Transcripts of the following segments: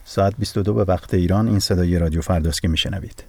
ساعت 22 به وقت ایران. این صدای رادیو فرداست که میشنوید.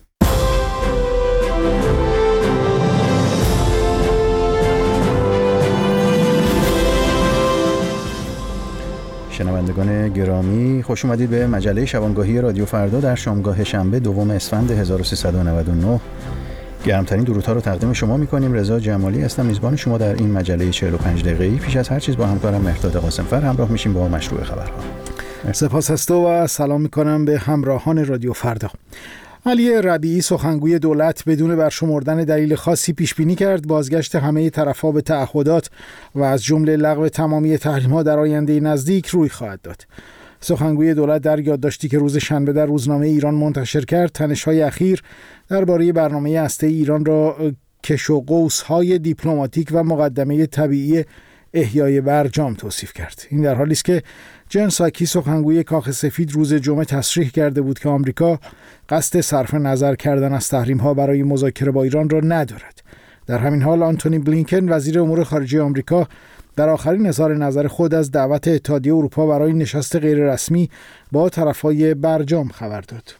شنوندگان گرامی، خوش اومدید به مجله شبانگاهی رادیو فردا در شامگاه شنبه دوم اسفند 1399. گرمترین درودها رو تقدیم شما می‌کنیم. رضا جمالی هستم، میزبان شما در این مجله 45 دقیقه‌ای. پیش از هر چیز با همکارم مهرداد قاسمفر همراه میشیم با مشروع خبرها. سپاس است و سلام می‌کنم به همراهان رادیو فردا. علی ربیعی سخنگوی دولت بدون برشمردن دلیل خاصی پیش بینی کرد بازگشت همه طرف‌ها به تعهدات و از جمله لغو تمامی تحریم‌ها در آینده نزدیک روی خواهد داد. سخنگوی دولت در یادداشتی که روز شنبه در روزنامه ایران منتشر کرد، تنش‌های اخیر درباره برنامه هسته‌ای ایران را کش و قوس‌های دیپلماتیک و مقدمه طبیعی احیای برجام توصیف کرد. این در حالی است که جن ساکی سخنگوی کاخ سفید روز جمعه تصریح کرده بود که آمریکا قصد صرف نظر کردن از تحریم‌ها برای مذاکره با ایران را ندارد. در همین حال آنتونی بلینکن وزیر امور خارجه آمریکا در آخرین اظهار نظر خود از دعوت اتحادیه اروپا برای نشست غیررسمی با طرف‌های برجام خبر داد.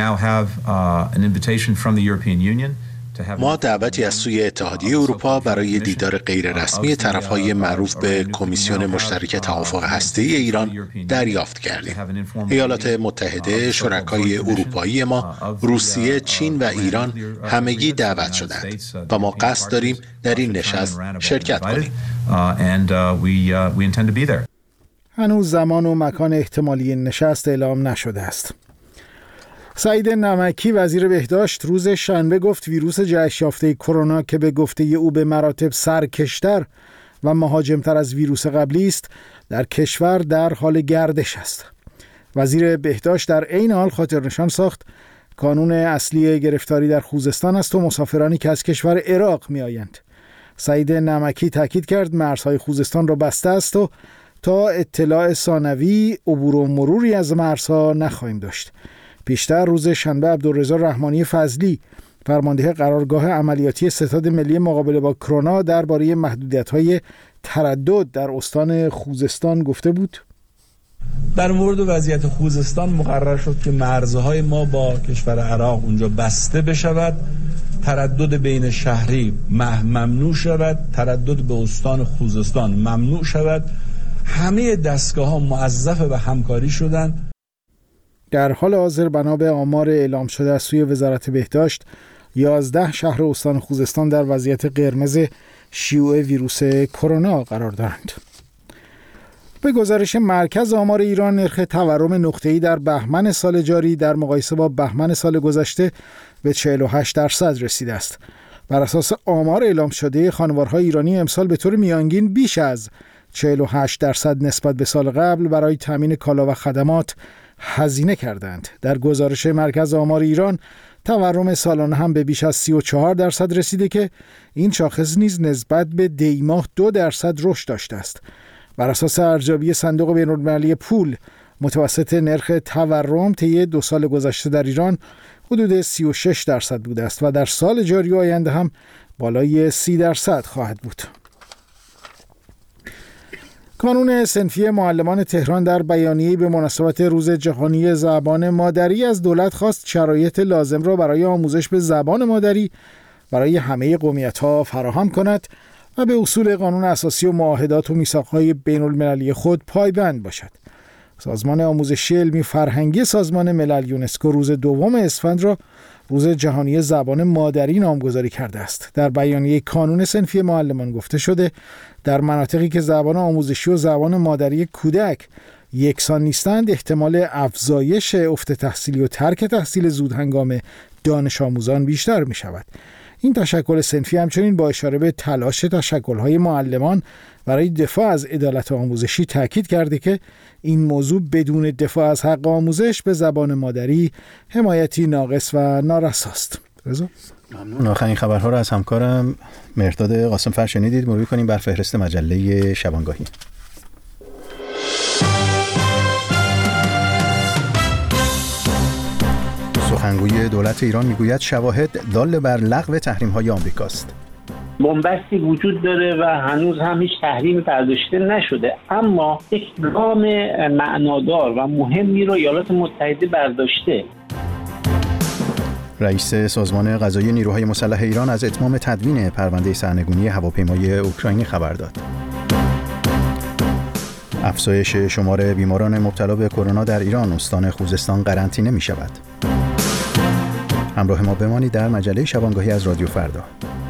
ما دعوتی از سوی اتحادیه اروپا برای دیدار غیررسمی طرف‌های معروف به کمیسیون مشترک توافق هسته‌ای ایران دریافت کردیم. ایالات متحده، شرکای اروپایی ما، روسیه، چین و ایران همگی دعوت شدند و ما قصد داریم در این نشست شرکت کنیم. هنوز زمان و مکان احتمالی نشست اعلام نشده است. سعید نمکی وزیر بهداشت روز شنبه گفت ویروس جهش یافته کرونا که به گفته او به مراتب سرکشتر و مهاجمتر از ویروس قبلی است، در کشور در حال گردش است. وزیر بهداشت در عین حال خاطر نشان ساخت کانون اصلی گرفتاری در خوزستان است و مسافرانی که از کشور عراق می آیند. سعید نمکی تاکید کرد مرزهای خوزستان را بسته است و تا اطلاع ثانوی عبور و مروری از مرزها نخواهیم داشت. پیشتر روز شنبه عبدالرضا رحمانی فضلی فرمانده قرارگاه عملیاتی ستاد ملی مقابله با کرونا درباره محدودیت‌های تردد در استان خوزستان گفته بود: در مورد وضعیت خوزستان مقرر شد که مرزهای ما با کشور عراق اونجا بسته بشود، تردد بین شهری ممنوع شود، تردد به استان خوزستان ممنوع شود. همه دستگاه‌ها موظف به همکاری شدند. در حال حاضر بنا به آمار اعلام شده از سوی وزارت بهداشت 11 شهر استان خوزستان در وضعیت قرمز شیوع ویروس کرونا قرار دارند. به گزارش مرکز آمار ایران، نرخ تورم نقطه‌ای در بهمن سال جاری در مقایسه با بهمن سال گذشته به 48% رسیده است. بر اساس آمار اعلام شده، خانوارهای ایرانی امسال به طور میانگین بیش از 48% نسبت به سال قبل برای تامین کالا و خدمات هزینه کردند. در گزارش مرکز آمار ایران، تورم سالانه هم به بیش از 34% رسیده که این شاخص نیز نسبت به دیماه 2% رشد داشته است. بر اساس ارزیابی صندوق بین‌المللی پول، متوسط نرخ تورم طی 2 سال گذشته در ایران حدود 36% بوده است و در سال جاری آینده هم بالای 30% خواهد بود. کانون صنفی معلمان تهران در بیانیه‌ای به مناسبت روز جهانی زبان مادری از دولت خواست شرایط لازم را برای آموزش به زبان مادری برای همه قومیت‌ها فراهم کند و به اصول قانون اساسی و معاهدات و میثاق‌های بین‌المللی خود پایبند باشد. سازمان آموزشی علمی فرهنگی سازمان ملل یونسکو روز دوم اسفند را روز جهانی زبان مادری نامگذاری کرده است. در بیانیه کانون صنفی معلمان گفته شده در مناطقی که زبان آموزشی و زبان مادری کودک یکسان نیستند، احتمال افزایش افت تحصیلی و ترک تحصیل زود هنگام دانش آموزان بیشتر می شود. این تشکل صنفی همچنین با اشاره به تلاش تشکل‌های معلمان برای دفاع از عدالت آموزشی تاکید کرده که این موضوع بدون دفاع از حق آموزش به زبان مادری حمایتی ناقص و نارساست. ممنون. آخرین خبرها را از همکارم مهرداد قاسمفر شنیدید. مرور کنیم بر فهرست مجله شبانگاهی. سخنگوی دولت ایران میگوید شواهد دال بر لغو تحریم‌های آمریکاست. بنبستی وجود داره و هنوز هم هیچ تحریمی برداشته نشده، اما یک گام معنادار و مهمی رو ایالات متحده برداشته. رئیس سازمان قضایی نیروهای مسلح ایران از اتمام تدوین پرونده سرنگونی هواپیمای اوکراینی خبر داد. افزایش شمار بیماران مبتلا به کرونا در ایران، استان خوزستان قرنطینه می شود. همراه ما بمانید در مجله شبانگاهی از رادیو فردا.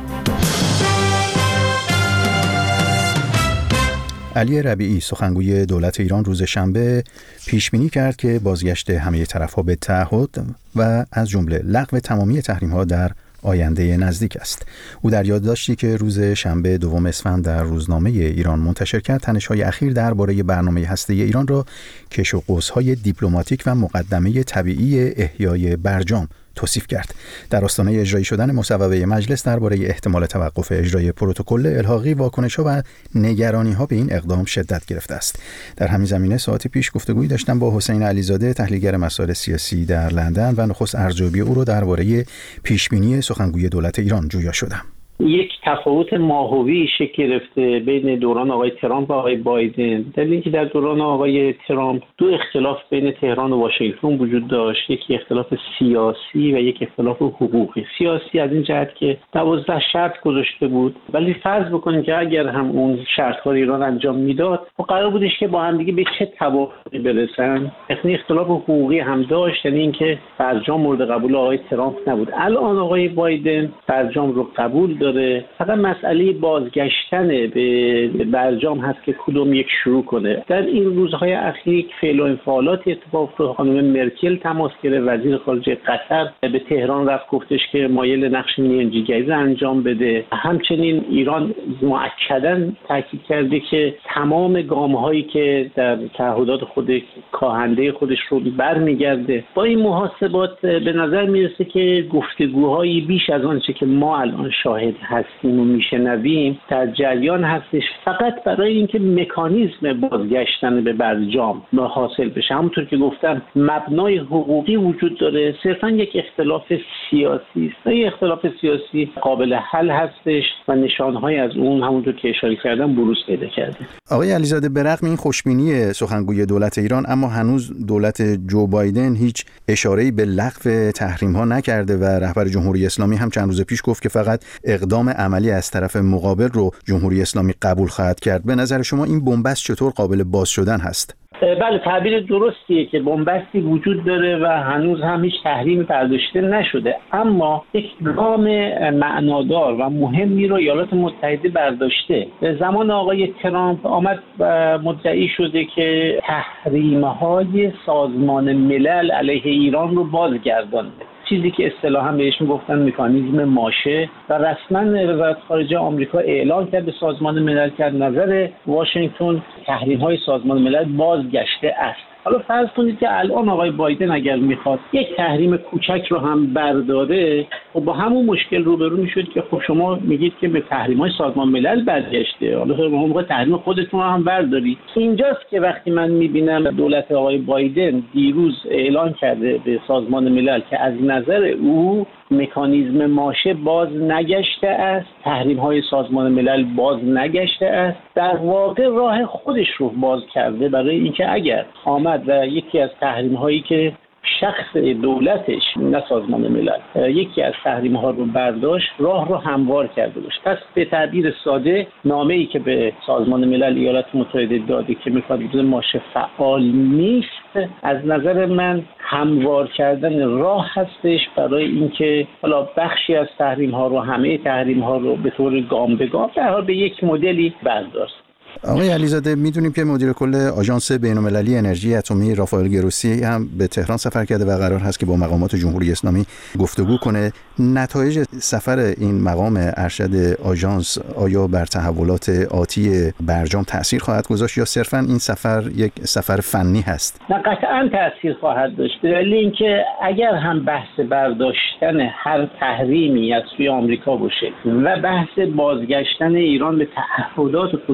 علی ربیعی سخنگوی دولت ایران روز شنبه پیش بینی کرد که بازگشت همه طرف‌ها به تعهد و از جمله لغو تمامی تحریم‌ها در آینده نزدیک است. او در یادداشتی که روز شنبه 2 اسفند در روزنامه ایران منتشر کرد، تنش‌های اخیر درباره برنامه هسته‌ای ایران را کش و قوس‌های دیپلماتیک و مقدمه طبیعی احیای برجام توصیف کرد. در آستانه اجرایی شدن مصوبه مجلس درباره احتمال توقف اجرای پروتکل الحاقی، واکنش‌ها و نگرانی‌ها به این اقدام شدت گرفته است. در همین زمینه ساعتی پیش گفتگویی داشتم با حسین علیزاده، تحلیلگر مسائل سیاسی در لندن و نخست ارزیابی او را درباره پیشبینی سخنگوی دولت ایران جویا شدم. یک تفاوت ماهوی شکل گرفته بین دوران آقای ترامپ و آقای بایدن. دلیل اینکه در دوران آقای ترامپ دو اختلاف بین تهران و واشنگتن وجود داشت، یکی اختلاف سیاسی و یک اختلاف حقوقی. سیاسی از این جهت که 12 شرط گذاشته بود، ولی فرض بکنیم که اگر هم اون شرط‌ها ایران انجام میداد، قرار بودش که با هم دیگه به چه توافقی برسن. اختلاف حقوقی هم داشت، یعنی اینکه برجام مورد قبول آقای ترامپ نبود. الان آقای بایدن برجام رو قبول داره، فقط مسئله بازگشتن به برجام هست که کدوم یک شروع کنه. در این روزهای اخیر فعل و انفعالات اتفاق افتاد. خانم مرکل تماس گرفت، وزیر خارجه قطر به تهران رفت، گفتش که مایل نقش میانجیگری انجام بده. همچنین ایران مؤکداً تاکید کرده که تمام گام‌هایی که در تعهدات خودش کاهنده خودش رو برمیگرده. با این محاسبات به نظر میرسه که گفتگوهایی بیش از آنچه که ما الان شاهد هستیم و میشنویم در جریان هستش، فقط برای اینکه مکانیزم بازگشتن به برجام حاصل بشه. همونطور که گفتم مبنای حقوقی وجود داره، صرفا یک اختلاف سیاسی است. این اختلاف سیاسی قابل حل هستش و نشانهای از اون همونطور که اشاره کردم بروز پیدا کرده. آقای علیزاده، به رغم این خوشبینی سخنگوی دولت ایران، اما هنوز دولت جو بایدن هیچ اشاره‌ای به لغو تحریم‌ها نکرده و رهبر جمهوری اسلامی هم چند روز پیش گفت که فقط اقدام عملی از طرف مقابل رو جمهوری اسلامی قبول خواهد کرد. به نظر شما این بنبست چطور قابل باز شدن هست؟ بله، تعبیر درستیه که بنبستی وجود داره و هنوز هم هیچ تحریمی برداشته نشده، اما یک گام معنادار و مهمی رو ایالات متحده برداشته. زمان آقای ترامپ آمد مدعی شده که تحریم‌های سازمان ملل علیه ایران رو بازگردانده، چیزی که اصطلاحاً بهش میگفتن مکانیزم ماشه، و رسما وزارت خارجه آمریکا اعلام کرد به سازمان ملل که نظر واشنگتن تحریم‌های سازمان ملل بازگشته است. حالا فرض کنید که الان آقای بایدن اگر میخواد یک تحریم کوچک رو هم برداره، خب با همون مشکل روبرو میشد که خب شما میگید که به تحریم‌های سازمان ملل برگشته، حالا شما تحریم خودتون رو هم بردارید. اینجاست که وقتی من میبینم دولت آقای بایدن دیروز اعلان کرده به سازمان ملل که از نظر او مکانیزم ماشه باز نگشته است، تحریم‌های سازمان ملل باز نگشته است، در واقع راه خودش رو باز کرده برای اینکه اگر آمد و یکی از تحریم‌هایی که شخص دولتش نه سازمان ملل یکی از تحریم‌ها رو برداشت، راه رو هموار کرده باشه. پس به تعبیر ساده نامه‌ای که به سازمان ملل ایالات متحده داده که مکانیزم ماشه فعال نیست، از نظر من هموار کردن راه هستش برای اینکه حالا بخشی از تحریم‌ها رو، همه تحریم‌ها رو به طور گام به گام در حال به یک مدلی برداشت. آقای علیزاده، میدونیم که مدیر کل آژانس بین‌المللی انرژی اتمی رافائل گروسی هم به تهران سفر کرده و قرار هست که با مقامات جمهوری اسلامی گفتگو کنه. نتایج سفر این مقام ارشد آژانس آیا بر تحولات آتی برجام تأثیر خواهد گذاشت یا صرفاً این سفر یک سفر فنی هست؟ نه، قطعاً تأثیر خواهد داشت، دلیل اینکه اگر هم بحث برداشتن هر تحریمی از سوی آمریکا باشه و بحث بازگشتن ایران به تعهدات خودش باشه،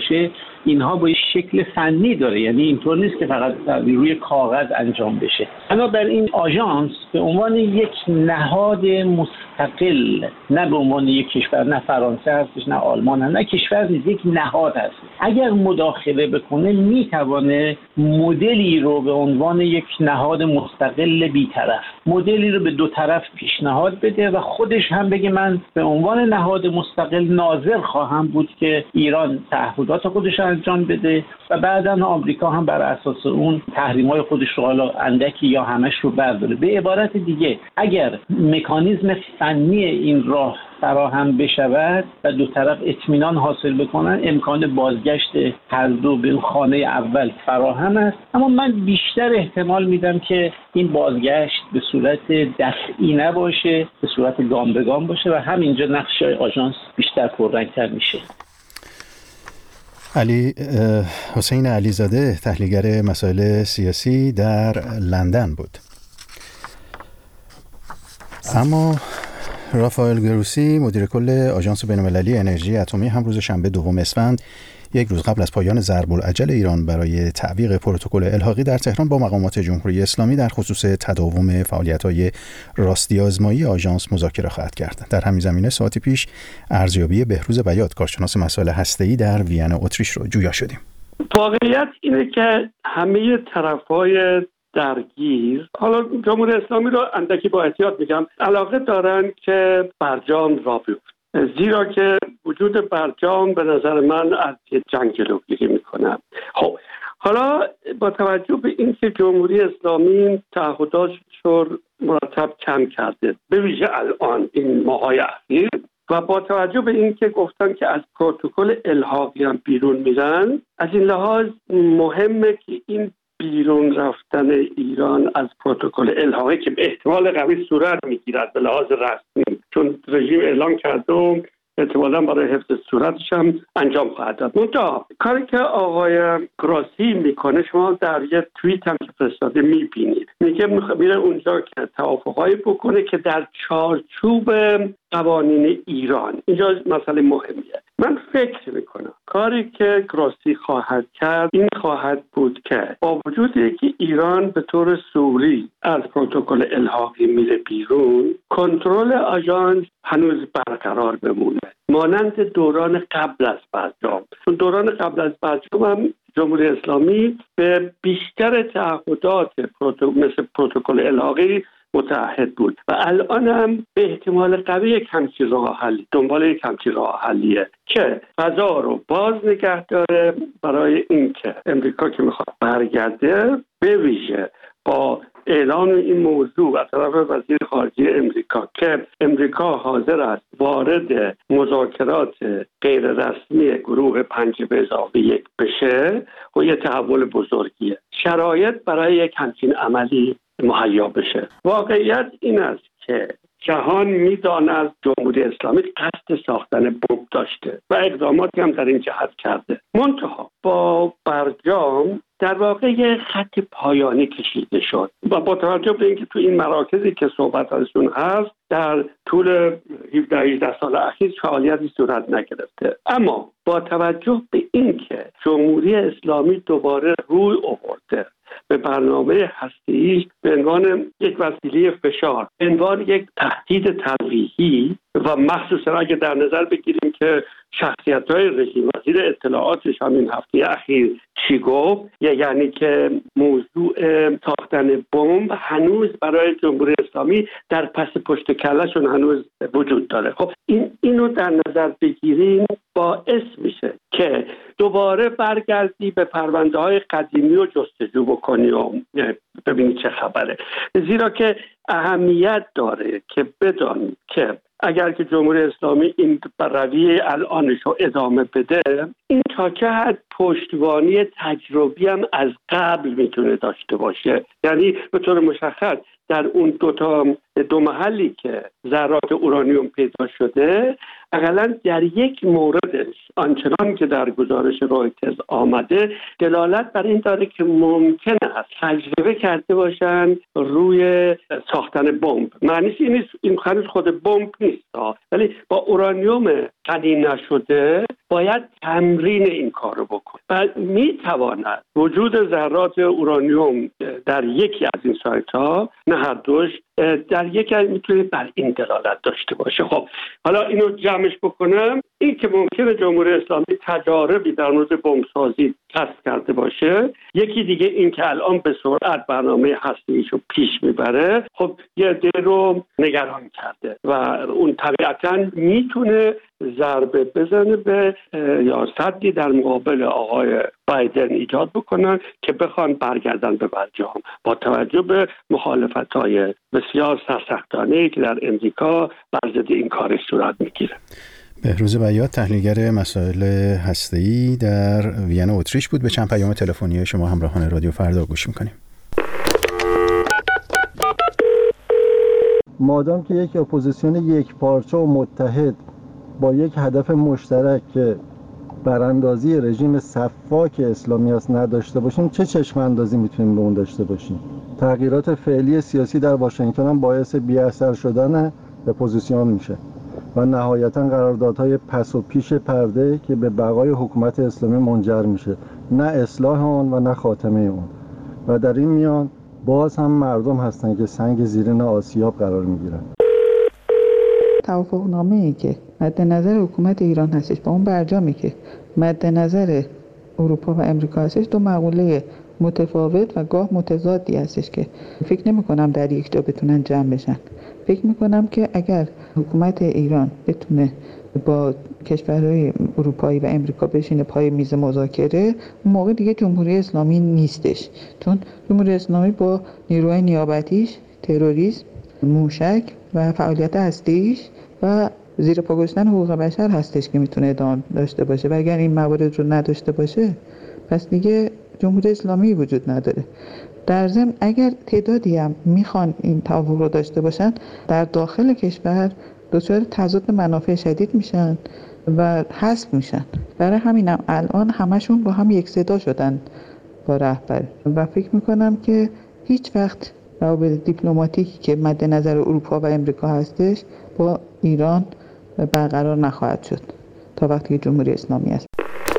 باشه اینها با شکل فنی داره، یعنی اینطور نیست که فقط روی کاغذ انجام بشه. بنابراین آژانس به عنوان یک نهاد مستقل، نه به عنوان یک کشور، نه فرانسه هستش نه آلمان هست، نه کشور نیست، یک نهاد هست. اگر مداخله بکنه میتوانه مدلی رو به عنوان یک نهاد مستقل بی‌طرف، مدلی رو به دو طرف پیشنهاد بده و خودش هم بگه من به عنوان نهاد مستقل ناظر خواهم بود که ایران تعهدات خودش انجام بده و بعداً آمریکا هم بر اساس اون تحریم‌های خودش رو حالا اندکی یا همش رو برداره. به عبارت دیگه اگر مکانیزم فنی این راه فراهم بشود و دو طرف اطمینان حاصل بکنن، امکان بازگشت هر دو به خانه اول فراهم است. اما من بیشتر احتمال میدم که این بازگشت به صورت دفعی نباشه، به صورت گام به گام باشه و همینجا نقش آژانس بیشتر پررنگ‌تر میشه. حسین علیزاده، تحلیلگر مسائل سیاسی در لندن بود. اما رافائل گروسی، مدیر کل آژانس بین‌المللی انرژی اتمی، هم روز شنبه دوم اسفند، یک روز قبل از پایان ضرب العجل ایران برای تعویق پروتکل الحاقی در تهران، با مقامات جمهوری اسلامی در خصوص تداوم فعالیت‌های راستی آزمایی آژانس مذاکره خواهد کرد. در همین زمینه ساعتی پیش ارزیابی بهروز بیات، کارشناس مسائل هسته‌ای در وین اتریش رو جویا شدیم. واقعیت اینه که همه طرف‌های درگیر، حالا جمهوری اسلامی رو اندکی با احتیاط میگم، علاقه دارن که برجام را بیفته، زیرا که وجود برجام به نظر من از جنگ جلوگیری میکنه. خب حالا با توجه به اینکه جمهوری اسلامی تعهداتش رو مرتب کم کرده، به ویژه الان این ماهای اخیر، و با توجه به اینکه گفتن که از پروتکل الحاقی هم بیرون میرن، از این لحاظ مهمه که این بیرون رفتن ایران از پروتکل الحاقی که به احتمال قوی صورت میگیرد به لحاظ رسمی، چون رژیم اعلام کرده و احتمالاً برای حفظ صورتش هم انجام خواهد داد. منتها کاری که آقای گراسی میکنه، شما در یه توییت هم که فرستاده میبینید، میگه میره اونجا که توافقایی بکنه که در چارچوب قوانین ایران. اینجا مسئله مهمیه. من فکر میکنم کاری که گراسی خواهد کرد این خواهد بود که با وجودی که ایران به طور سوری از پروتکل الحاقی میره بیرون، کنترل آژانس هنوز برقرار بمونه، مانند دوران قبل از برجام. دوران قبل از برجام هم جمهوری اسلامی به بیشتر تعهدات مثل پروتکل الحاقی متعهد بود و الان هم به احتمال قوی یک همچین راه حلی، دنبال یک همچین راه حلیه که فضا رو باز نگه داره برای اینکه امریکا که میخواد برگرده، به ویژه با اعلان این موضوع از طرف وزیر خارجه امریکا که امریکا حاضر است وارد مذاکرات غیر رسمی گروه 5+1 بشه و یه تحول بزرگیه، شرایط برای یک همچین عملی مهیا بشه. واقعیت این است که جهان میداند جمهوری اسلامی قصد ساختن بمب داشته و اقداماتی هم در این جهت کرده. منتها با برجام در واقع یه خط پایانی کشیده شد و با توجه به اینکه تو این مراکزی که صحبت ازشون هست در طول 17-18 سال اخیر فعالیتی صورت نگرفته. اما با توجه به اینکه جمهوری اسلامی دوباره روی آورده به برنامه هسته‌ای به عنوان یک وسیله فشار، به عنوان یک تهدید تلقیحی، و مخصوصا اگه در نظر بگیریم که شخصیت‌های رژیم، وزیر اطلاعاتش همین هفته اخیر چی گفت، یعنی که موضوع ساختن بمب هنوز برای جمهوری اسلامی در پس پشت کلهشون هنوز وجود داره. خب اینو در نظر بگیریم باعث میشه که دوباره برگردی به پرونده‌های قدیمی و جستجو بکنی و ببینی چه خبره، زیرا که اهمیت داره که بدانید که اگر که جمهوری اسلامی این رویه الانش رو ادامه بده، این تا چه حد پشتوانی تجربی هم از قبل میتونه داشته باشه. یعنی به طور مشخص در اون دو محلی که ذرات اورانیوم پیدا شده اقلا در یک موردش آنچنان که در گزارش رویترز آمده دلالت بر این داره که ممکن است تجربه کرده باشند روی ساختن بمب. معنیش این نیست این خود بمب نیست، ولی با اورانیوم غنی نشده باید تمرین این کارو بکنه و میتواند وجود ذرات اورانیوم در یکی از این سایت ها، نه هر دوش، در یکی از میتونه بر این دلالت داشته باشه. خب حالا اینو جمعش بکنم، این که ممکنه جمهوری اسلامی تجاربی در مورد بمبسازی کسب کرده باشه، یکی دیگه این که الان به سرعت برنامه هسته‌ایشو پیش میبره، خب یه عده رو نگران کرده و اون طبیعتاً میتونه ضربه بزنه به یا صدی در مقابل آقای بایدن ایجاد بکنن که بخوان برگردن به برجام با توجه به مخالفت‌های بسیار سرسختانه‌ای که در امریکا بر ضد این کار صورت میگیره. بهروز بیات، تحلیلگر مسائل هسته‌ای در وین اتریش بود. به چند پیام تلفنی شما همراهان رادیو فردا گوش میکنیم. مادام که یک اپوزیسیون یک پارچه و متحد با یک هدف مشترک که براندازی رژیم سفاک اسلامی است نداشته باشیم، چه چشم اندازی میتونیم به اون داشته باشیم؟ تغییرات فعلی سیاسی در واشنگتن هم باعث بی‌اثر شدن اپوزیسیون میشه و نهایتاً قراردادهای پس و پیش پرده که به بقای حکومت اسلامی منجر میشه، نه اصلاح آن و نه خاتمه اون. و در این میان باز هم مردم هستن که سنگ زیرین آسیاب قرار میگیرن. توافقنامه‌ای که مد نظر حکومت ایران هستش با اون برجامی که مد نظر اروپا و امریکا هستش، دو مقوله متفاوت و گاه متضادی هستش که فکر نمی کنم در یک جا بتونن جمع بشن. فکر می کنم که اگر حکومت ایران بتونه با کشورهای اروپایی و امریکا بشینه پای میز مذاکره، اون موقع دیگه جمهوری اسلامی نیستش، چون جمهوری اسلامی با نیروهای نیابتیش، تروریسم، موشک و فعالیت هسته‌ایش و زیر پا گذاشتن حقوق بشر هستش که میتونه ادامه داشته باشه. و اگر این موارد رو نداشته باشه پس دیگه جمهوری اسلامی وجود نداره. در ضمن اگر تعدادی هم میخوان این توافق رو داشته باشن، در داخل کشور دچار تضاد منافع شدید میشن و حذف میشن. برای همینم الان همشون با هم یک صدا شدن با رهبر و فکر میکنم که هیچ وقت روابط دیپلماتیکی که مد نظر اروپا و امریکا هستش با ایران برقرار نخواهد شد تا وقتی که جمهوری اسلامی است.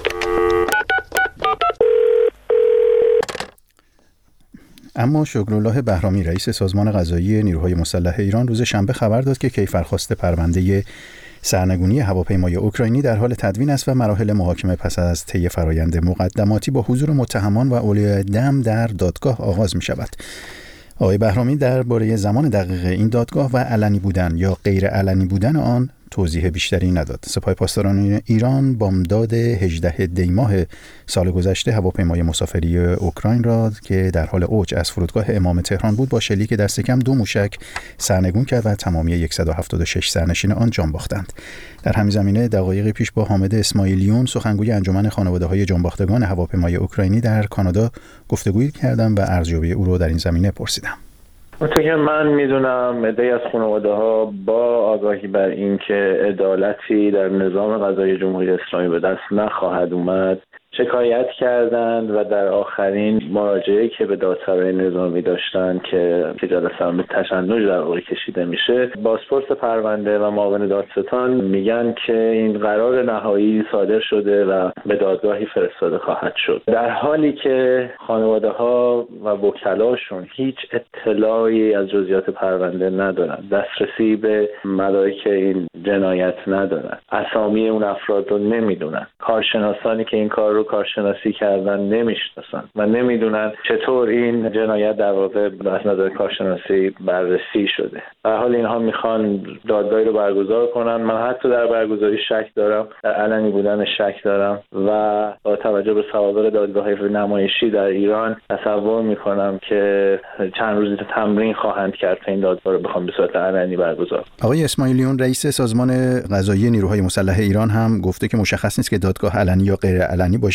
اما شکرالله بهرامی، رئیس سازمان قضایی نیروهای مسلح ایران، روز شنبه خبر داد که کیفرخواست پرونده سرنگونی هواپیمای اوکراینی در حال تدوین است و مراحل محاکمه پس از طی فرایند مقدماتی با حضور متهمان و اولیای دم در دادگاه آغاز می شود. آقای بهرامی درباره زمان دقیق این دادگاه و علنی بودن یا غیر علنی بودن آن توضیح بیشتری نداد. سپاه پاسداران ایران بامداد 18 دی ماه سال گذشته هواپیمای مسافری اوکراین را که در حال اوج از فرودگاه امام تهران بود با شلیک دست کم 2 موشک سرنگون کرد و تمامی 176 سرنشین آن جان باختند. در همین زمینه دقایقی پیش با حامد اسماعیلیون، سخنگوی انجمن خانواده‌های جانباختگان هواپیمای اوکراینی در کانادا گفتگویی کردم و ارزیابی او را در این زمینه پرسیدم. اونطور که من میدونم عده‌ای از خانواده‌ها با آگاهی بر این که عدالتی در نظام قضایی جمهوری اسلامی به دست نخواهد اومد شکایت کردند و در آخرین مراجعه که به دادسرای نظامی داشتن که جلسه به تشنج در واقع کشیده میشه، بازپرس پرونده و معاون دادستان میگن که این قرار نهایی صادر شده و به دادگاهی فرستاده خواهد شد، در حالی که خانواده‌ها و وکلاشون هیچ اطلاعی از جزئیات پرونده ندارن، دسترسی به مدارک این جنایت ندارن، اسامی اون افراد رو نمیدونن، کارشناسانی که این کار رو کارشناسی کردن نمیشناسن و نمیدونن چطور این جنایت در واقع از نظر کارشناسی بررسی شده. در حال اینها میخوان دادگاهی رو برگزار کنن. من حتی در برگزاری شک دارم، در علنی بودن شک دارم و با توجه به سوابق دادگاه‌های نمایشی در ایران تصور میکنم که چند روزی تمرین خواهند کرد تا این دادگاه رو بخوام به صورت علنی برگزار. آقای اسماعیلیون، رئیس سازمان قضایی نیروهای مسلح ایران هم گفته که مشخص نیست که دادگاه علنی یا غیر علنی باشه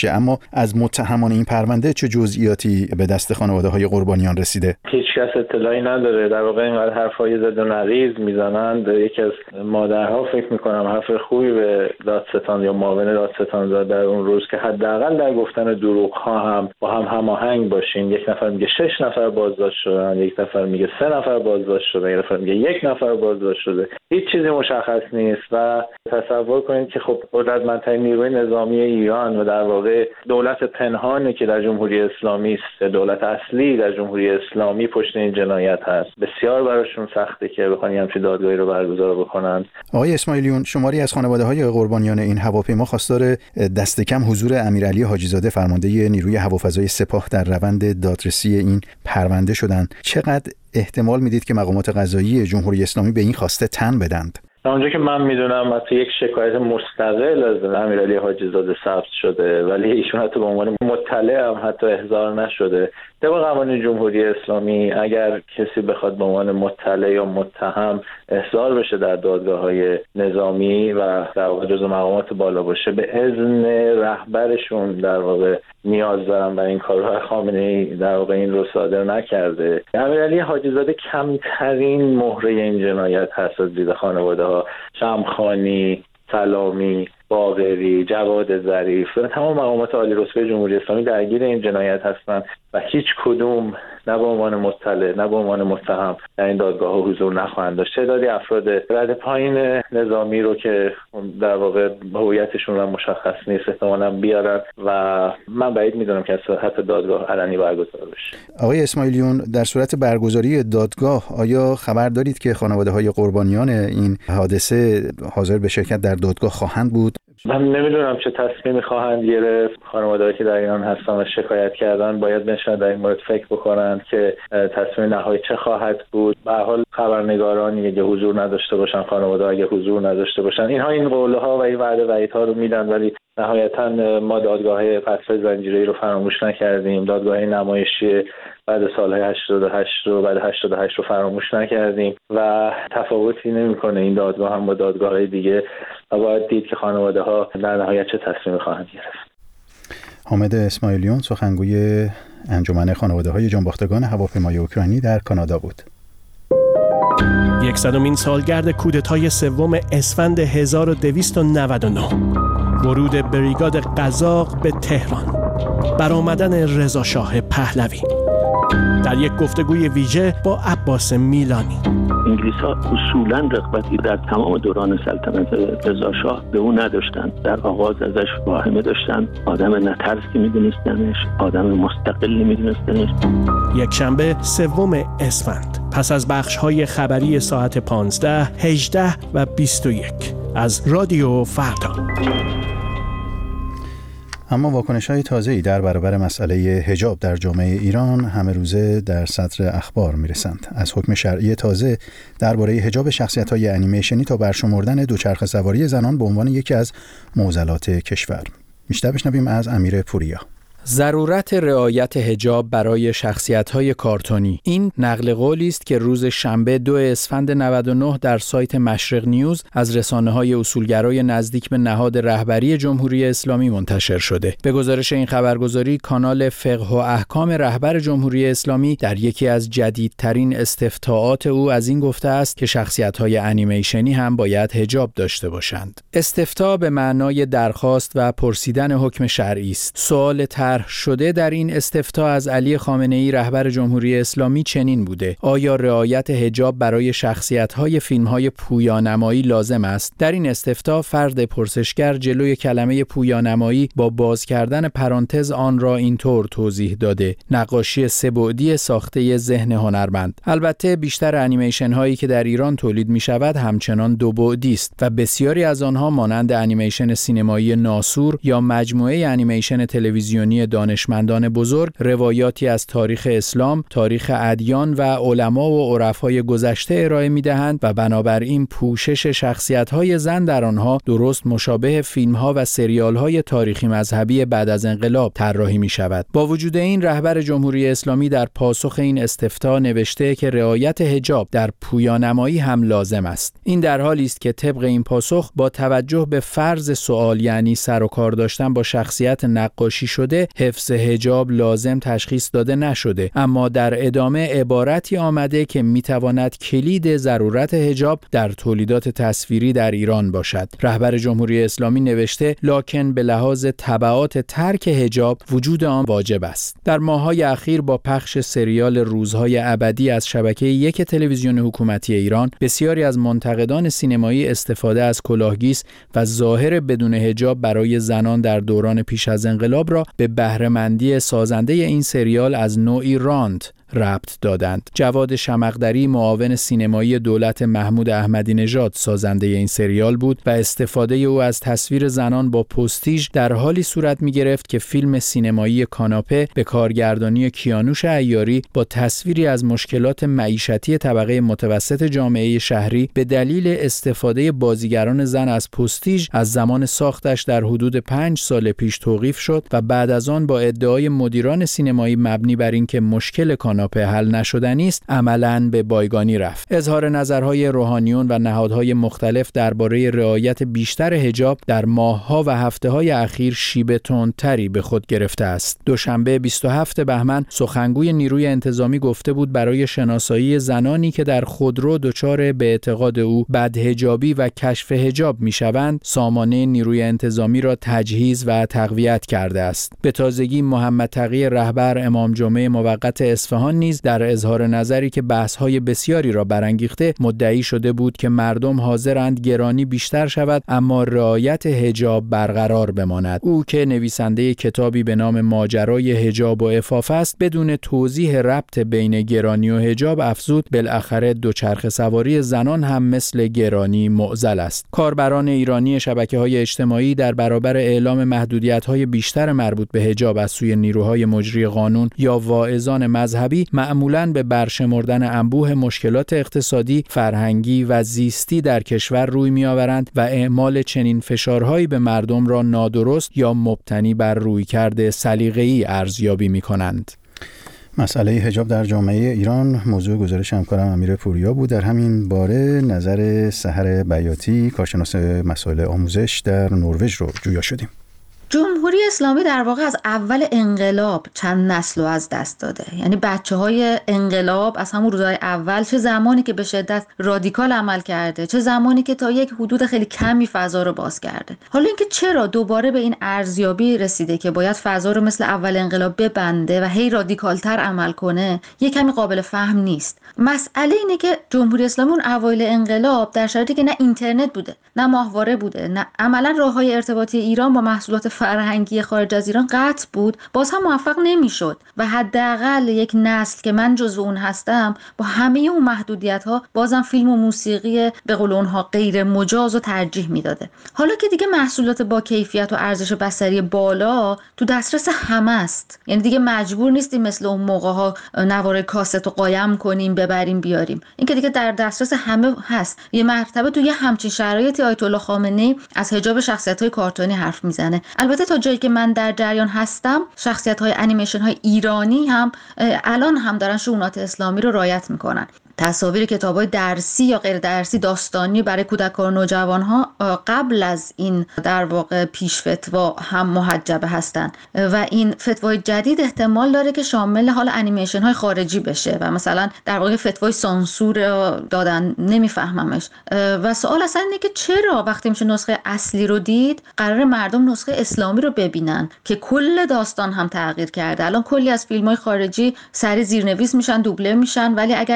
بشه، اما از متهمان این پرونده چه جزئیاتی به دست خانواده‌های قربانیان رسیده؟ هیچ کس اطلاعی نداره. در واقع اینقدر حرفای زد و نقیض میزنند. یکی از مادرها فکر میکنم حرف خوبی به دادستان یا معاون دادستان داد در اون روز که حداقل در گفتن دروغ‌ها هم با هم هماهنگ باشین. یک نفر میگه 6 نفر بازداشت شدن، یک نفر میگه 3 نفر بازداشت شدن، یک نفر میگه 1 نفر بازداشت شده. هیچ چیزی مشخص نیست و تصور کنید که خب قدرتمندترین نیروی نظامی ایران و در واقع دولت پنهانی که در جمهوری اسلامی است، دولت اصلی در جمهوری اسلامی پشت این جنایت هست. بسیار براشون سخته که بخوان همچین دادگاهی رو برگزار بکنن. آقای اسماعیلیون، شماری از خانواده‌های قربانیان این هواپیما خواستار دست کم حضور امیرعلی حاجی‌زاده فرمانده نیروی هوافضای سپاه در روند دادرسی این پرونده شدند. چقدر احتمال میدید که مقامات قضایی جمهوری اسلامی به این خواسته تن بدند؟ اونجا که من میدونم حتی یک شکایت مستقل از امیرعلی حاجی‌زاده ثبت شده، ولی ایشون حتی به عنوان مطلع هم حتی احضار نشده. طبق قوانین جمهوری اسلامی اگر کسی بخواد به عنوان مطلع یا متهم احضار بشه در دادگاه‌های نظامی و در واقع جزو مقامات بالا باشه، به اذن رهبرشون در واقع نیاز دارن برای این کارها. خامنه‌ای در واقع این رو صادر نکرده. امیرعلی حاجی‌زاده کمترین مهره این جنایت هست از دید خانواده‌ها. شمخانی، سلامی، باقری، جواد ظریف و تمام مقامات عالی رتبه جمهوری اسلامی درگیر این جنایت هستند و هیچ کدوم نه به عنوان مطلع نه به عنوان متهم در این دادگاه حضور نخواهند داشت. تعدادی افراد رد پایین نظامی رو که در واقع هویتشون هم مشخص نیست احتمالاً بیارن و من بعید میدونم که حتی دادگاه علنی برگزار بشه. آقای اسماعیلیون، در صورت برگزاری دادگاه آیا خبر دارید که خانواده‌های قربانیان این حادثه حاضر به شرکت در دادگاه خواهند بود؟ من نمیدونم چه تصمیمی خواهند گرفت. خانواده‌ای که در ایران هستن و شکایت کردن باید بنشینن در این مورد فکر بکنن که تصمیم نهایی چه خواهد بود. به هر حال خبرنگارانی اگه حضور نداشته باشن، خانواده اگه حضور نداشته باشن، اینها این قولها و این وعده وعیدها رو میدن، ولی نهایتا ما دادگاه قصر زنجیره‌ای رو فراموش نکردیم. دادگاه نمایشی بعد سالهای 88 و بعد 88 رو فراموش نکردیم و تفاوتی نمیکنه این دادگاه هم با دادگاه‌های دیگه و باید دید که خانواده‌ها در نهایت چه تصمیمی خواهند گرفت. حامد اسماعیلیون، سخنگوی انجمن خانواده‌های جانباختگان هواپیمای اوکراینی در کانادا بود. 100مین سالگرد کودتای سوم اسفند 1299، ورود بریگاد قزاق به تهران، برآمدن رضا شاه پهلوی. در یک گفتگوی ویژه با عباس میلانی. انگلیس‌ها اصولاً رغبتی در تمام دوران سلطنت رضا شاه به او نداشتند. در آغاز ازش واهمه داشتند. آدم نترسی می‌دونستنش، آدم مستقلی می‌دونستنش. یک شنبه 3 اسفند، پس از بخش‌های خبری ساعت 15، 18 و 21 از رادیو فردا. اما واکنش‌های تازه‌ای در برابر مسئله حجاب در جامعه ایران همه روزه در سطر اخبار میرسند. از حکم شرعی تازه درباره حجاب شخصیت‌های انیمیشنی تا برشمردن دوچرخه سواری زنان به عنوان یکی از معضلات کشور. بیشتر بشنویم از امیر پوریا. ضرورت رعایت حجاب برای شخصیت‌های کارتونی. این نقل قولی است که روز شنبه 2 اسفند 99 در سایت مشرق نیوز از رسانه‌های اصولگرای نزدیک به نهاد رهبری جمهوری اسلامی منتشر شده. به گزارش این خبرگزاری، کانال فقه و احکام رهبر جمهوری اسلامی در یکی از جدیدترین استفتاءات او از این گفته است که شخصیت‌های انیمیشنی هم باید حجاب داشته باشند. استفتاء به معنای درخواست و پرسیدن حکم شرعی است. سوال شده در این استفتاء از علی خامنه‌ای رهبر جمهوری اسلامی چنین بوده: آیا رعایت حجاب برای شخصیت‌های فیلم‌های پویانمایی لازم است؟ در این استفتاء فرد پرسشگر جلوی کلمه پویانمایی با باز کردن پرانتز آن را اینطور توضیح داده: نقاشی سه‌بعدی ساخته ذهن هنرمند. البته بیشتر انیمیشن هایی که در ایران تولید می‌شود همچنان دو بعدی است و بسیاری از آنها مانند انیمیشن سینمایی ناسور یا مجموعه انیمیشن تلویزیونی علمی دانشمندان بزرگ روایاتی از تاریخ اسلام، تاریخ ادیان و علما و عرفای گذشته ارائه می‌دهند و بنابراین پوشش شخصیت‌های زن در آنها درست مشابه فیلم‌ها و سریال‌های تاریخی مذهبی بعد از انقلاب طراحی می‌شود. با وجود این، رهبر جمهوری اسلامی در پاسخ این استفتاء نوشته که رعایت حجاب در پویانمایی هم لازم است. این در حالی است که طبق این پاسخ با توجه به فرض سوال، یعنی سر و کار داشتن با شخصیت نقاشی شده، حفظ حجاب لازم تشخیص داده نشده، اما در ادامه عبارتی آمده که میتواند کلید ضرورت حجاب در تولیدات تصویری در ایران باشد. رهبر جمهوری اسلامی نوشته لکن به لحاظ تبعات ترک حجاب وجود آن واجب است. در ماه‌های اخیر با پخش سریال روزهای ابدی از شبکه 1 تلویزیون حکومتی ایران، بسیاری از منتقدان سینمایی استفاده از کلاهگیس و ظاهر بدون حجاب برای زنان در دوران پیش از انقلاب را به بهره‌مندی سازنده این سریال از نوعی رانت ربط دادند. جواد شمقدری، معاون سینمایی دولت محمود احمدی نژاد، سازنده این سریال بود و استفاده او از تصویر زنان با پستیژ در حالی صورت می گرفت که فیلم سینمایی کاناپه به کارگردانی کیانوش عیاری با تصویری از مشکلات معیشتی طبقه متوسط جامعه شهری به دلیل استفاده بازیگران زن از پستیژ از زمان ساختش در حدود 5 سال پیش توقیف شد و بعد از آن با ادعای مدیران سینمایی مبنی بر اینکه مشکل کاناپه حل نشدنی است، عملاً به بایگانی رفت. اظهار نظرهای روحانیون و نهادهای مختلف درباره رعایت بیشتر حجاب در ماه‌ها و هفته‌های اخیر شیب تندتری به خود گرفته است. دوشنبه 27 بهمن سخنگوی نیروی انتظامی گفته بود برای شناسایی زنانی که در خودرو دچار به اعتقاد او بدحجابی و کشف حجاب میشوند، سامانه نیروی انتظامی را تجهیز و تقویت کرده است. به تازگی محمد تقی رهبر امام جمعه موقت اصفهان نیز در اظهار نظری که بحث‌های بسیاری را برانگیخته مدعی شده بود که مردم حاضرند گرانی بیشتر شود اما رعایت حجاب برقرار بماند. او که نویسنده کتابی به نام ماجرای حجاب و عفاف است، بدون توضیح ربط بین گرانی و حجاب افزود بالاخره دوچرخه سواری زنان هم مثل گرانی معضل است. کاربران ایرانی شبکه‌های اجتماعی در برابر اعلام محدودیت‌های بیشتر مربوط به حجاب از سوی نیروهای مجری قانون یا واعظان مذهبی معمولاً به برشمردن انبوه مشکلات اقتصادی، فرهنگی و زیستی در کشور روی می‌آورند و اعمال چنین فشارهایی به مردم را نادرست یا مبتنی بر رویکرد سلیقه‌ای ارزیابی می‌کنند. مسئله حجاب در جامعه ایران موضوع گزارش همکارم امیر پوریا بود. در همین باره نظر سحر بیاتی، کارشناس مسائل آموزش در نروژ رو جویا شدیم. جمهوری اسلامی در واقع از اول انقلاب چند نسل رو از دست داده. یعنی بچه‌های انقلاب از همون روزهای اول، چه زمانی که به شدت رادیکال عمل کرده، چه زمانی که تا یک حدود خیلی کمی فضا رو باز کرده. حالا اینکه چرا دوباره به این ارزیابی رسیده که باید فضا رو مثل اول انقلاب ببنده و هی رادیکالتر عمل کنه، یک کمی قابل فهم نیست. مسئله اینه که جمهوری اسلامی اون اوایل انقلاب در شرایطی که نه اینترنت بوده، نه ماهواره بوده، نه عملاً راه‌های ارتباطی ایران با محصولات فرهنگی خارج از ایران قطع بود، باز هم موفق نمیشد و حداقل یک نسل که من جزو اون هستم با همه اون محدودیت‌ها بازم فیلم و موسیقی به قول اونها غیر مجاز و ترجیح میداده. حالا که دیگه محصولات با کیفیت و ارزش بصری بالا تو دسترس همه است، یعنی دیگه مجبور نیستیم مثل اون موقع‌ها نوار کاست رو قایم کنیم ببریم بیاریم. این که دیگه در دسترس همه هست. یه مرتبه تو یه همچین شرایطی آیت الله خامنه‌ای از حجاب شخصیت‌های کارتونی حرف میزنه. البته تا جایی که من در جریان هستم، شخصیت‌های انیمیشن‌های ایرانی هم الان هم دارن شؤونات اسلامی رو رعایت میکنن. تصاویر کتاب‌های درسی یا غیر درسی داستانی برای کودکان و نوجوان‌ها قبل از این در واقع پیش فتوا هم محجبه هستند و این فتوای جدید احتمال داره که شامل حال انیمیشن‌های خارجی بشه و مثلا در واقع فتوای سانسور دادن. نمیفهممش و سوال اصلا اینه که چرا وقتی میشه نسخه اصلی رو دید قرار مردم نسخه اسلامی رو ببینن که کل داستان هم تغییر کرده. الان کلی از فیلم‌های خارجی سری زیرنویس میشن، دوبله میشن، ولی اگر کس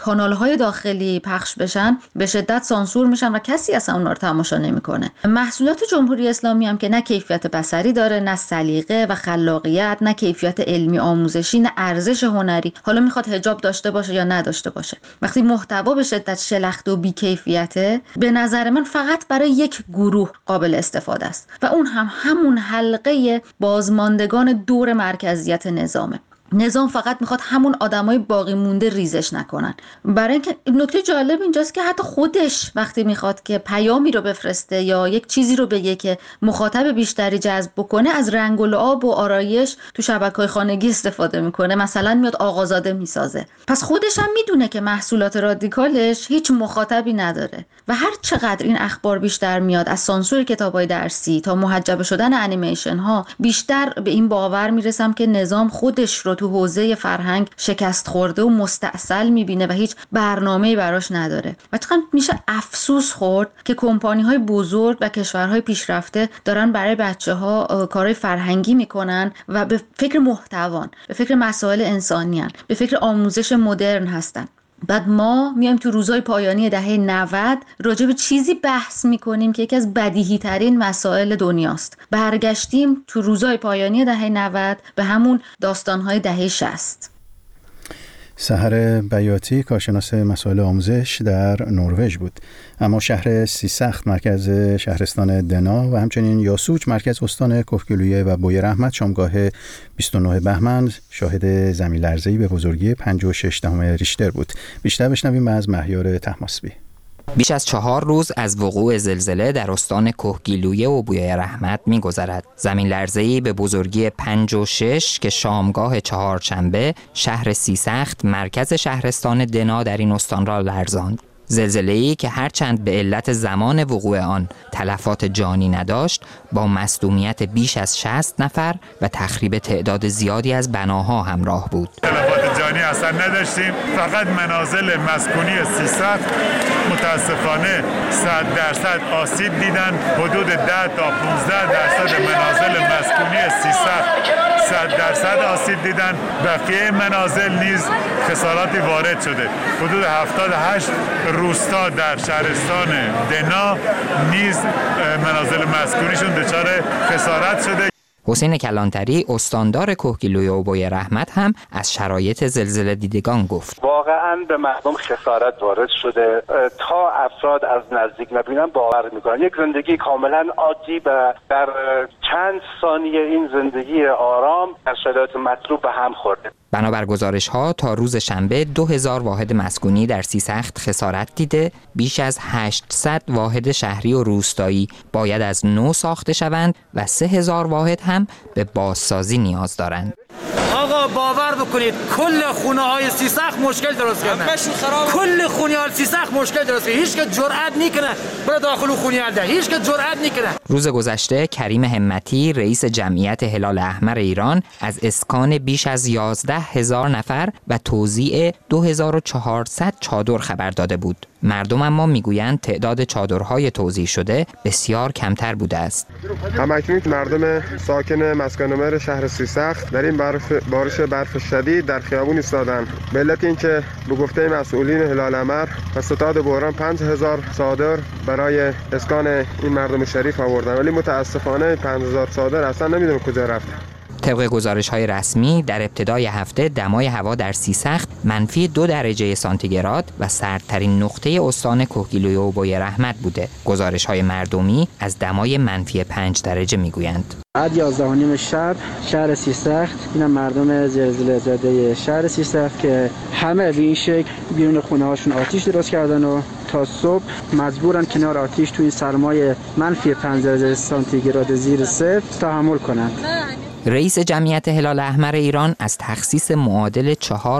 کانال‌های داخلی پخش بشن به شدت سانسور میشن و کسی اصلا اونها رو تماشا نمیکنه. محصولات جمهوری اسلامی هم که نه کیفیت بصری داره، نه سلیقه و خلاقیت، نه کیفیت علمی آموزشی، نه ارزش هنری. حالا میخواد حجاب داشته باشه یا نداشته باشه. وقتی محتوا به شدت شلخته و بی‌کیفیته، به نظر من فقط برای یک گروه قابل استفاده است و اون هم همون حلقه بازماندگان دور مرکزیت نظامه. نظام فقط میخواد همون آدمای باقی مونده ریزش نکنن. برای اینکه نکته جالب اینجاست که حتی خودش وقتی میخواد که پیامی رو بفرسته یا یک چیزی رو بگه که مخاطب بیشتری جذب بکنه، از رنگ و لعاب و آرایش تو شبکه‌های خانگی استفاده میکنه. مثلا میاد آقازاده میسازه. پس خودش هم میدونه که محصولات رادیکالش هیچ مخاطبی نداره و هر چقدر این اخبار بیشتر میاد از سانسور کتابای درسی تا محجب شدن انیمیشن ها، بیشتر به این باور میرسم که نظام خودش رو تو حوزه فرهنگ شکست خورده و مستعسل میبینه و هیچ برنامه‌ای براش نداره. و چقدر میشه افسوس خورد که کمپانی‌های بزرگ و کشورهای پیشرفته دارن برای بچه‌ها کارهای فرهنگی میکنن و به فکر محتوان، به فکر مسائل انسانی هستن، به فکر آموزش مدرن هستن. بعد ما میایم تو روزهای پایانی دهه 90 راجع به چیزی بحث میکنیم که یکی از بدیهی ترین مسائل دنیاست. برگشتیم تو روزهای پایانی دهه 90 به همون داستانهای دهه 60. سحر بیاتی کارشناس مسائل آموزش در نروژ بود. اما شهر سیسخت مرکز شهرستان دنا و همچنین یاسوج مرکز استان کهگیلویه و بوی رحمت شامگاه 29 بهمن شاهد زمین لرزه‌ای به بزرگی 5.6 ریشتر بود. بیشتر بشنویم از مهیار طهماسبی. بیش از 4 روز از وقوع زلزله در استان کهگیلویه و بوی رحمت می‌گذرد. زمین لرزه‌ای به بزرگی 5.6 که شامگاه چهارشنبه شهر سیسخت مرکز شهرستان دنا در این استان را لرزاند. زلزله‌ای که هرچند به علت زمان وقوع آن تلفات جانی نداشت، با مصدومیت بیش از 60 نفر و تخریب تعداد زیادی از بناها همراه بود. تلفات جانی اصلا نداشتیم، فقط منازل مسکونی سیسخت متاسفانه 100% آسیب دیدن. حدود 10 تا 15% منازل مسکونی سیسخت 100% آسیب دیدن. بقیه منازل نیز خساراتی وارد شده. حدود 78 روستا در شهرستان دنا نیز منازل مسکونیشون دچار خسارت شده. حسین کلانتری استاندار کهگیلویه و بوی رحمت هم از شرایط زلزله دیدگان گفت. واقعا به مردم خسارت وارد شده. تا افراد از نزدیک نبینن باور میکنن یک زندگی کاملا عادی و در چند ثانیه این زندگی آرام در شرایط مطلوب به هم خورده. بنابر گزارش‌ها تا روز شنبه 2000 واحد مسکونی در سیسخت خسارت دیده، بیش از 800 واحد شهری و روستایی باید از نو ساخته شوند و 3000 واحد هم به بازسازی نیاز دارند. آقا باور بکنید کل خونه‌های سیسخت مشکل درست کردن. کل خونه‌های سیسخت مشکل درست کردن. هیچ که جرئت نکنه بره داخل خونه‌ها ده. هیچ که جرئت نکنه. روز گذشته کریم همتی رئیس جمعیت هلال احمر ایران از اسکان بیش از 11000 نفر و توزیع 2400 چادر خبر داده بود. مردم اما میگویند تعداد چادرهای توزیع شده بسیار کمتر بوده است. همکنون مردم ساکن مسکن نمر شهر سیسخت در این بارش برف شدید در خیابون ایستادند. به علت اینکه به گفته مسئولین هلال احمر و ستاد بحران 5000 چادر برای اسکان این مردم شریف آوردن، ولی متاسفانه 5000 چادر اصلا نمیدونم کجا رفتن. طبق گزارش‌های رسمی در ابتدای هفته دمای هوا در سیسخت -2 درجه سانتیگراد و سردترین نقطه استان کهگیلویه و بوی رحمت بوده. گزارش‌های مردمی از دمای -5 درجه میگویند. بعد 11:30 شب شهر سیسخت، اینم مردم زلزله زده شهر سیسخت که همه به این شکل بیرون خونه هاشون آتیش درست کردن و تا صبح مجبورن کنار آتیش توی سرمای -5 درجه سانتیگراد زیر صفر تحمل کنند. رئیس جمعیت هلال احمر ایران از تخصیص معادل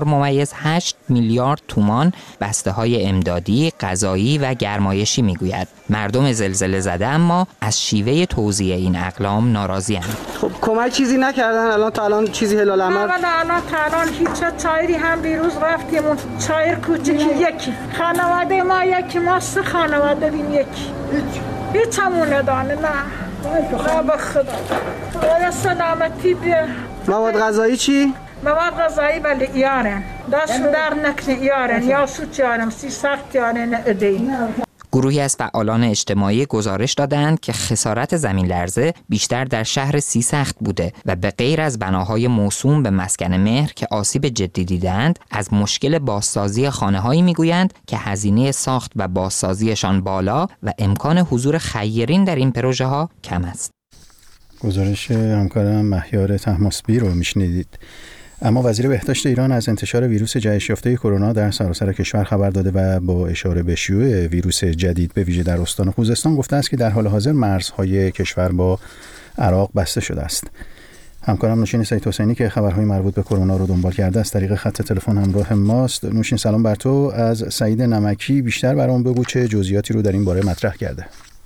4.8 میلیارد تومان بسته‌های امدادی، غذایی و گرمایشی میگوید. مردم زلزله زده اما از شیوه توزیع این اقلام ناراضی‌اند. خب کمک چیزی نکردن تا الان چیزی هلال احمر؟ الان تا الان هیچ چایری هم دیروز رفتیم اون چایر کوچیکی یکی. خانواده ما یکی، ما 3 خانواده بیم یکی. هیچ همونه دانه نه. نه به خدا. باید سلامتی بیه. مواد غذایی چی؟ مواد غذایی بله یارن دست در نکنه یارن یا سوچ یارن سی سخت یارن ادهی. گروهی از فعالان اجتماعی گزارش دادند که خسارت زمین لرزه بیشتر در شهر سیسخت بوده و به غیر از بناهای موسوم به مسکن مهر که آسیب جدی دیدند، از مشکل بازسازی خانه‌هایی میگویند که هزینه ساخت و بازسازیشان بالا و امکان حضور خیرین در این پروژه ها کم است. گزارش همکارم مهیار طهماسبی رو میشنیدید. اما وزیر بهداشت ایران از انتشار ویروس جهش یافته کرونا در سراسر کشور خبر داده و با اشاره به شیوع ویروس جدید به ویژه در استان خوزستان گفته است که در حال حاضر مرزهای کشور با عراق بسته شده است. همکارم نوشین سید حسینی که خبرهای مربوط به کرونا رو دنبال کرده از طریق خط تلفن همراه ماست. نوشین سلام بر تو. از سعید نمکی بیشتر برام بگو چه جزئیاتی رو در این باره مطرح کرده.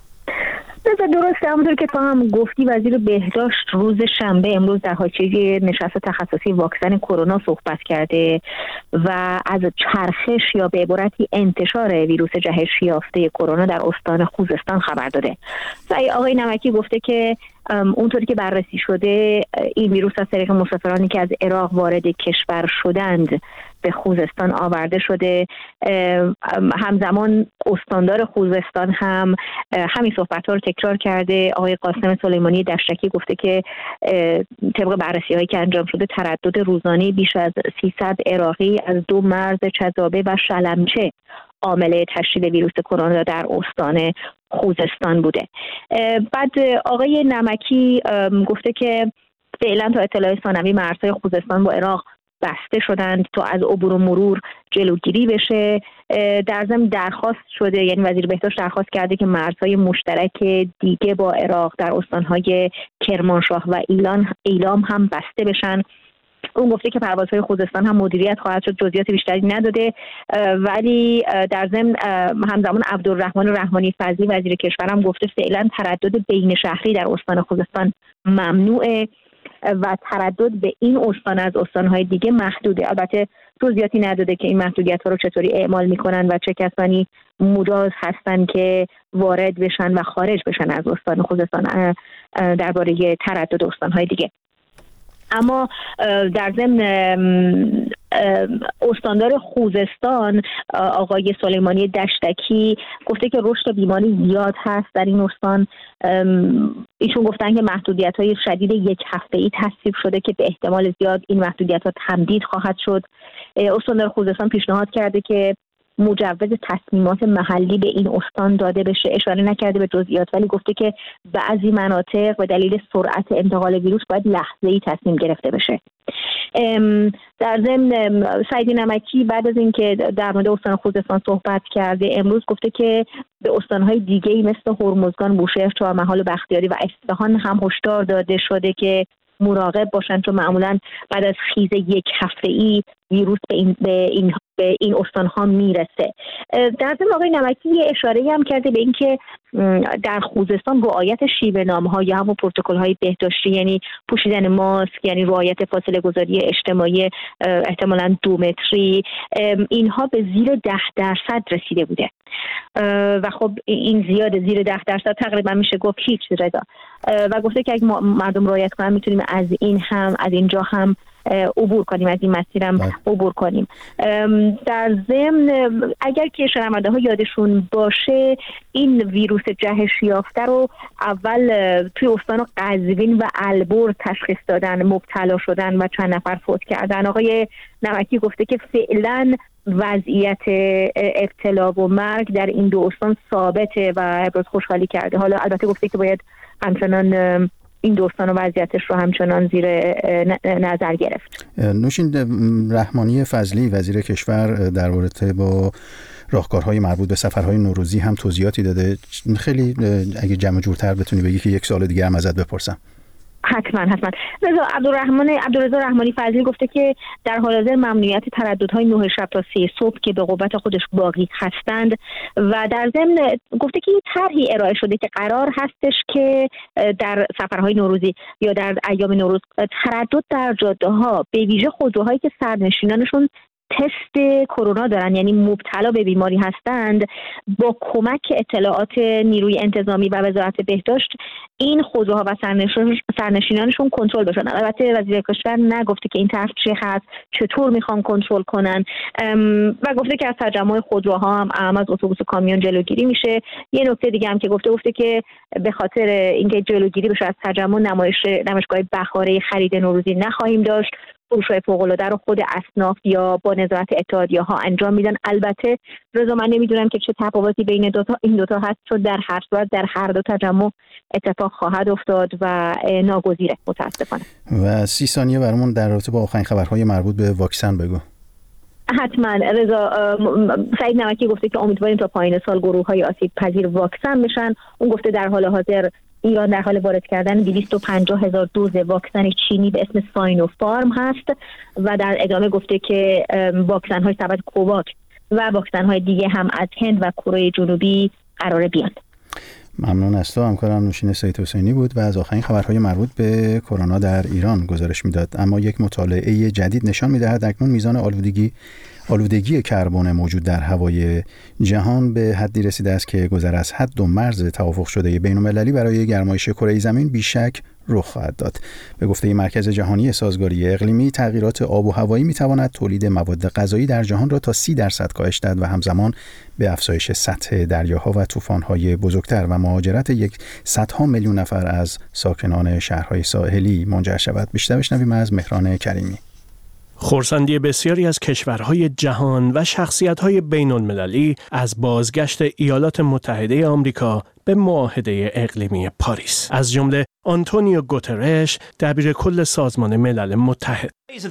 درسته، همونطور که تو هم گفتی وزیر بهداشت روز شنبه امروز در حاشیه نشست تخصصی واکسن کرونا صحبت کرده و از چرخش یا به عبارتی انتشار ویروس جهش یافته کرونا در استان خوزستان خبر داده. آقای نمکی گفته که اونطوری که بررسی شده این ویروس از طریق مسافرانی که از عراق وارد کشور شدند به خوزستان آورده شده. همزمان استاندار خوزستان هم همین صحبت‌ها رو تکرار کرده. آقای قاسم سلیمانی دشتکی گفته که طبق بررسی‌هایی که انجام شده تردد روزانه بیش از 300 عراقی از 2 مرز چذابه و شلمچه عامل تشدید ویروس کرونا در استان خوزستان بوده. بعد آقای نمکی گفته که فعلا تا اطلاع ثانوی مرزهای خوزستان با عراق بسته شدند تا از عبور و مرور جلوگیری بشه. در ضمن درخواست شده، یعنی وزیر بهداشت درخواست کرده که مرزهای مشترک دیگه با عراق در استانهای کرمانشاه و ایلام هم بسته بشن. اون گفته که پروازهای خوزستان هم مدیریت خواهد شد، جزئیات بیشتری نداده، ولی در ضمن همزمان عبدالرحمن رحمانی فضلی وزیر کشور هم گفته فعلا تردد بین شهری در استان خوزستان ممنوعه و تردد به این استان از استانهای دیگه محدوده. البته جزئیاتی نداده که این محدودیت‌ها رو چطوری اعمال میکنن و چه کسانی مجاز هستن که وارد بشن و خارج بشن از استان خوزستان درباره تردد استانهای دیگه. اما در ضمن استاندار خوزستان آقای سلیمانی دشتکی گفته که رشد بیماری زیاد هست در این استان. ایشون گفتن که محدودیت‌های شدید 1 هفته‌ای تصویب شده که به احتمال زیاد این محدودیت‌ها تمدید خواهد شد. استاندار خوزستان پیشنهاد کرده که مجوز تصمیمات محلی به این استان داده بشه. اشاره نکرده به جزئیات ولی گفته که بعضی مناطق به دلیل سرعت انتقال ویروس باید لحظه‌ای تصمیم گرفته بشه. در ضمن سعید نمکی بعد از اینکه در مورد استان خوزستان صحبت کرده امروز گفته که به استان‌های دیگه‌ای مثل هرمزگان، بوشهر، چهارمحال و بختیاری و اصفهان هم هشدار داده شده که مراقب باشن چون معمولا بعد از خیز 1 هفته‌ای ویروس به این استان‌ها میرسه. در ضمن آقای نمکی یه اشاره‌ای هم کرده به اینکه در خوزستان رعایت شیوه نام‌ها یا همون پروتکل‌های بهداشتی، یعنی پوشیدن ماسک، یعنی رعایت فاصله گذاری اجتماعی، احتمالاً 2 متری، اینها به زیر 10% رسیده بوده و خب این زیاده، زیر 10% تقریبا میشه گفت هیچ رضا. و گفته که اگه مردم رعایت کنن میتونیم از اینجا هم عبور کنیم، از این مسیر هم عبور کنیم. در ضمن اگر که شنونده‌ها یادشون باشه این ویروس جهش یافته رو اول توی استان قزوین و البرز تشخیص دادن، مبتلا شدن و چند نفر فوت کردن. آقای نمکی گفته که فعلا وضعیت ابتلا و مرگ در این 2 استان ثابته و ابراز خوشحالی کرده. حالا البته گفته که باید همچنان این دوستان و وضعیتش رو همچنان زیر نظر گرفت. نوشین رحمانی فضلی وزیر کشور در رابطه با راهکارهای مربوط به سفرهای نوروزی هم توضیحاتی داده. خیلی اگه جمع جورتر بتونی بگی که 1 سال دیگه هم ازت بپرسم. حتما. عبدالرضا رحمانی فضلی گفته که در حال حاضر ممنوعیت ترددهای 9 شب تا 3 صبح که به قوت خودش باقی هستند و در ضمن گفته که این طرحی ارائه شده که قرار هستش که در سفرهای نوروزی یا در ایام نوروز تردد در جاده‌ها به ویژه خودروهایی که سرنشینانشون تست کرونا دارن، یعنی مبتلا به بیماری هستند، با کمک اطلاعات نیروی انتظامی و وزارت بهداشت این خودروها و سرنشینانشون کنترل بشن. البته وزیر کشور نگفته که این طرف چه هست، چطور میخوان کنترل کنن و گفته که از تجمع خودروها هم از اتوبوس و کامیون جلوگیری میشه. یه نکته دیگه هم که گفته که به خاطر اینکه جلوگیری بشه از تجمع نمایشگاه بهاره خرید نوروزی نخواهیم داشت. فروش‌های فوق‌العاده رو خود اصناف یا با نظارت اتحادیه‌ها انجام میدن. البته رضا من نمیدونم که چه تفاوتی بین این دوتا هست، چون در هر صورت در هر دو تجمع اتفاق خواهد افتاد و ناگزیره متاسفانه. و 30 ثانیه برامون در رابطه با آخرین خبرهای مربوط به واکسن بگو. حتما رضا، سعید نمکی گفته که امیدواریم تا پایان سال گروه‌های آسیب پذیر واکسن بشن. اون گفته در حال حاضر ایران در حال وارد کردن 250,000 دوز واکسن چینی به اسم ساینوفارم هست و در ادامه گفته که واکسن‌های سبد کوواکس و واکسن‌های دیگه هم از هند و کره جنوبی قراره بیان. ممنون از تو. همکارم نوشین سید حسینی بود و از آخرین خبرهای مربوط به کرونا در ایران گزارش میداد. اما یک مطالعه جدید نشان می‌دهد اکنون میزان آلودگی کربن موجود در هوای جهان به حدی رسیده است که گذر از حد و مرز توافق شده بین‌المللی برای گرمایش کره زمین بیشک رخ خواهد داد. به گفته مرکز جهانی سازگاری اقلیمی، تغییرات آب و هوایی می‌تواند تولید مواد غذایی در جهان را تا 30% کاهش دهد و همزمان به افزایش سطح دریاها و طوفان‌های بزرگتر و مهاجرت صدها میلیون نفر از ساکنان شهرهای ساحلی منجر شود. بیشتر بشنویم از مهران کریمی. خرسندی بسیاری از کشورهای جهان و شخصیت‌های بین‌المللی از بازگشت ایالات متحده آمریکا به معاهده اقلیمی پاریس، از جمله آنتونیو گوترش، دبیرکل سازمان ملل متحد.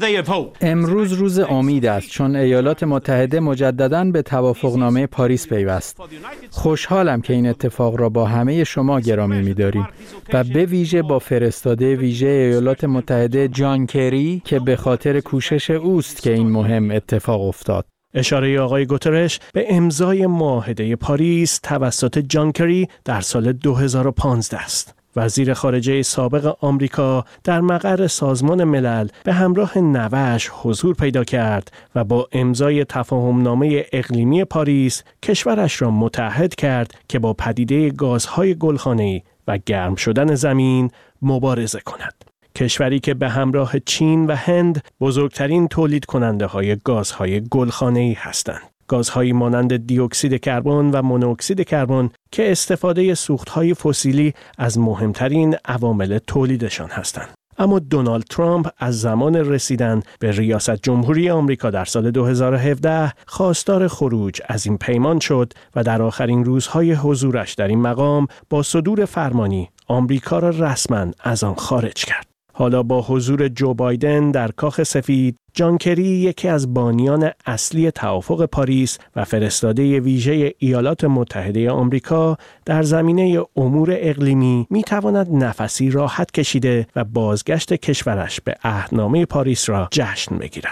امروز روز امید است، چون ایالات متحده مجدداً به توافقنامه پاریس پیوست. خوشحالم که این اتفاق را با همه شما گرامی می‌داریم و به ویژه با فرستاده ویژه ایالات متحده جان کری که به خاطر کوشش اوست که این مهم اتفاق افتاد. اشاره آقای گوترش به امضای معاهده پاریس توسط جان کری در سال 2015 است. وزیر خارجه سابق آمریکا در مقر سازمان ملل به همراه نوه‌اش حضور پیدا کرد و با امضای تفاهمنامه اقلیمی پاریس کشورش را متحد کرد که با پدیده گازهای گلخانه‌ای و گرم شدن زمین مبارزه کند. کشوری که به همراه چین و هند بزرگترین تولید کننده های گازهای گلخانه‌ای هستند. گازهایی مانند دی اکسید کربن و مونوکسید کربن که استفاده سوختهای فسیلی از مهمترین عوامل تولیدشان هستند. اما دونالد ترامپ از زمان رسیدن به ریاست جمهوری آمریکا در سال 2017 خواستار خروج از این پیمان شد و در آخرین روزهای حضورش در این مقام با صدور فرمانی آمریکا را رسما از آن خارج کرد. حالا با حضور جو بایدن در کاخ سفید، جان کری یکی از بانیان اصلی توافق پاریس و فرستاده ویژه ایالات متحده آمریکا در زمینه امور اقلیمی می‌تواند نفسی راحت کشیده و بازگشت کشورش به عهدنامه پاریس را جشن بگیرد.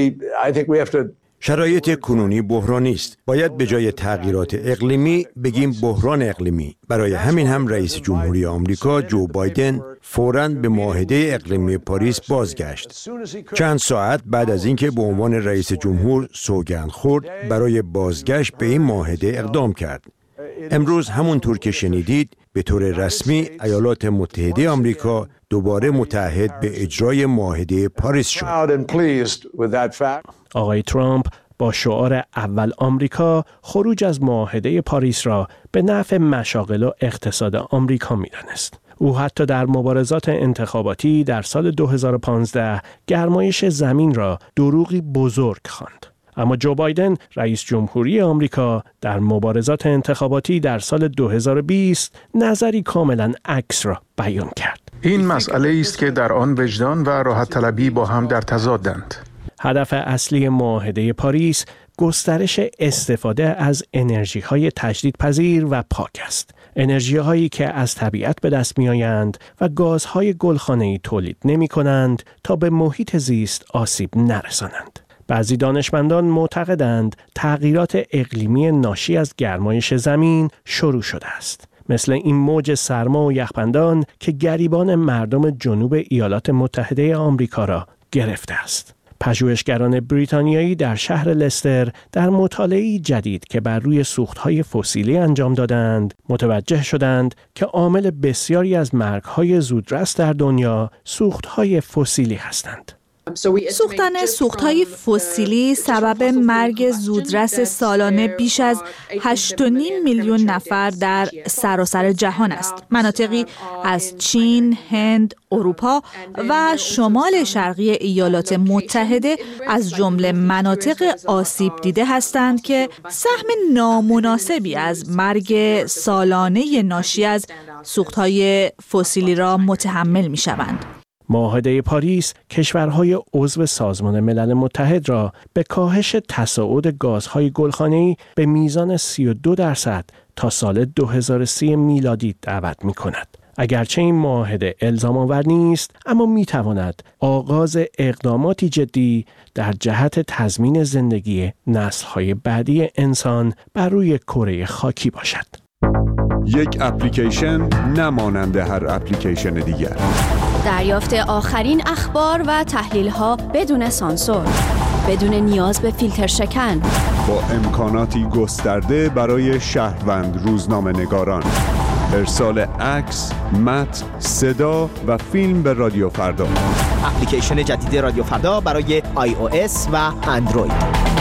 شرایط کنونی بحرانی است. باید به جای تغییرات اقلیمی بگیم بحران اقلیمی. برای همین هم رئیس جمهوری آمریکا جو بایدن فوراً به معاهده اقلیمی پاریس بازگشت. چند ساعت بعد از اینکه به عنوان رئیس جمهور سوگند خورد، برای بازگشت به این معاهده اقدام کرد. امروز همونطور که شنیدید به طور رسمی ایالات متحده آمریکا دوباره متحد به اجرای معاهده پاریس شد. آقای ترامپ با شعار اول آمریکا خروج از معاهده پاریس را به نفع مشاغل و اقتصاد آمریکا می‌دانست. او حتی در مبارزات انتخاباتی در سال 2015 گرمایش زمین را دروغی بزرگ خواند. اما جو بایدن رئیس جمهوری آمریکا در مبارزات انتخاباتی در سال 2020 نظری کاملا عکس را بیان کرد. این مسئله است که در آن وجدان و راحت طلبی با هم در تضادند. هدف اصلی معاهده پاریس گسترش استفاده از انرژی‌های تجدیدپذیر و پاک است. انرژی‌هایی که از طبیعت به دست می‌آیند و گازهای گلخانه‌ای تولید نمی‌کنند تا به محیط زیست آسیب نرسانند. بعضی دانشمندان معتقدند تغییرات اقلیمی ناشی از گرمایش زمین شروع شده است. مثل این موج سرما و یخبندان که گریبان مردم جنوب ایالات متحده آمریکا را گرفته است. پژوهشگران بریتانیایی در شهر لستر در مطالعه‌ای جدید که بر روی سوخت‌های فسیلی انجام دادند، متوجه شدند که عامل بسیاری از مرگ‌های زودرس در دنیا سوخت‌های فسیلی هستند. سوختن سوخت‌های فسیلی سبب مرگ زودرس سالانه بیش از 8.5 میلیون نفر در سراسر جهان است. مناطقی از چین، هند، اروپا و شمال شرقی ایالات متحده از جمله مناطق آسیب دیده هستند که سهم نامناسبی از مرگ سالانه ناشی از سوخت‌های فسیلی را متحمل می‌شوند. معاهده پاریس کشورهای عضو سازمان ملل متحد را به کاهش تصاعد گازهای گلخانه‌ای به میزان 32% تا سال 2030 میلادی دعوت می‌کند. اگرچه این معاهده الزام‌آور نیست، اما می‌تواند آغاز اقداماتی جدی در جهت تضمین زندگی نسل‌های بعدی انسان بر روی کره خاکی باشد. یک اپلیکیشن نمانند هر اپلیکیشن دیگر. دریافت آخرین اخبار و تحلیل‌ها بدون سانسور، بدون نیاز به فیلتر شکن، با امکاناتی گسترده برای شهروند روزنامه‌نگاران. ارسال عکس، متن، صدا و فیلم به رادیو فردا. اپلیکیشن جدید رادیو فردا برای iOS و اندروید.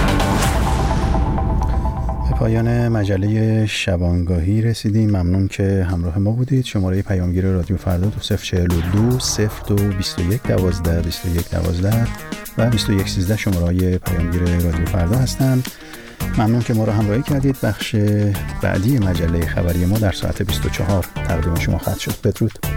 پایان مجله شبانگاهی رسیدیم. ممنون که همراه ما بودید. شماره پیامگیر رادیو فردا 2042 0221 12 21 12 و 2113 شماره‌های پیامگیر رادیو فردا هستند. ممنون که ما را همراهی کردید. بخش بعدی مجله خبری ما در ساعت 24 تقدیم شما خواهد شد. بدرود.